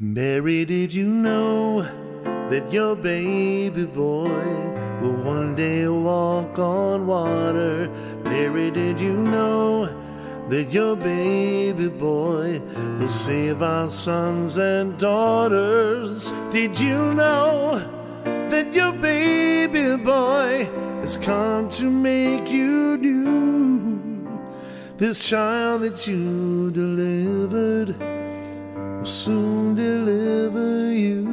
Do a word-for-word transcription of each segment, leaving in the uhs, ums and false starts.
Mary, did you know that your baby boy will one day walk on water? Mary, did you know that your baby boy will save our sons and daughters? Did you know that your baby boy has come to make you new? This child that you delivered will soon deliver you.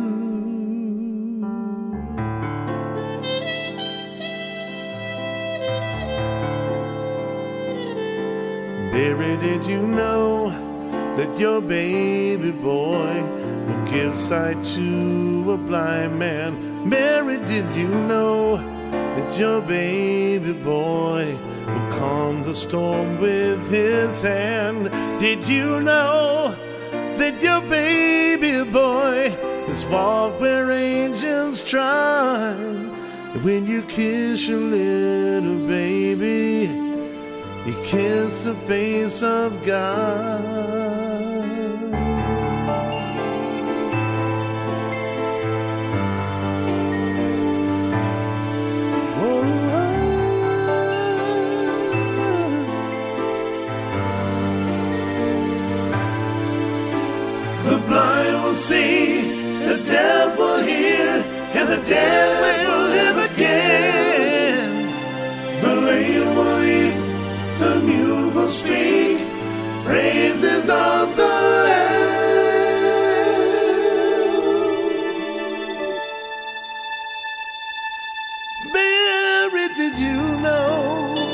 Mary, did you know that your baby boy will give sight to a blind man? Mary, did you know that your baby boy will calm the storm with his hand? Did you know that your baby boy has walked where angels trod? When you kiss your little baby, you kiss the face of God. The blind will see, the deaf will hear, and the dead will live again. The lame will leap, the mute will speak, praises of the Lamb. Mary, did you know?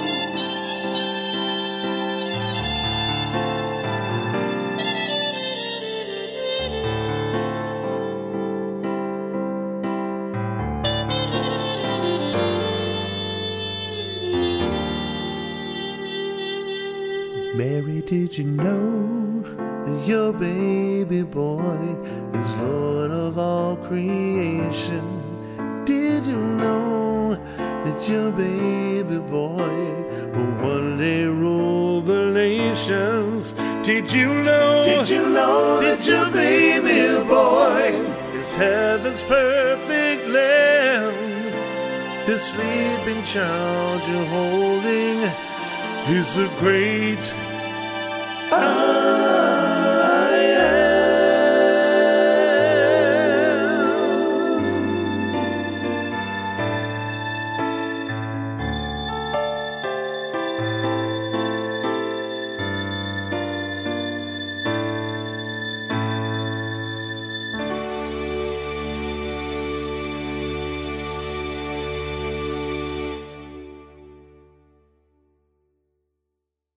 Mary, did you know that your baby boy is Lord of all creation? Did you know that your baby boy will one day rule the nations? Did you know, did you know that your baby boy is heaven's perfect lamb? This sleeping child you're holding is a great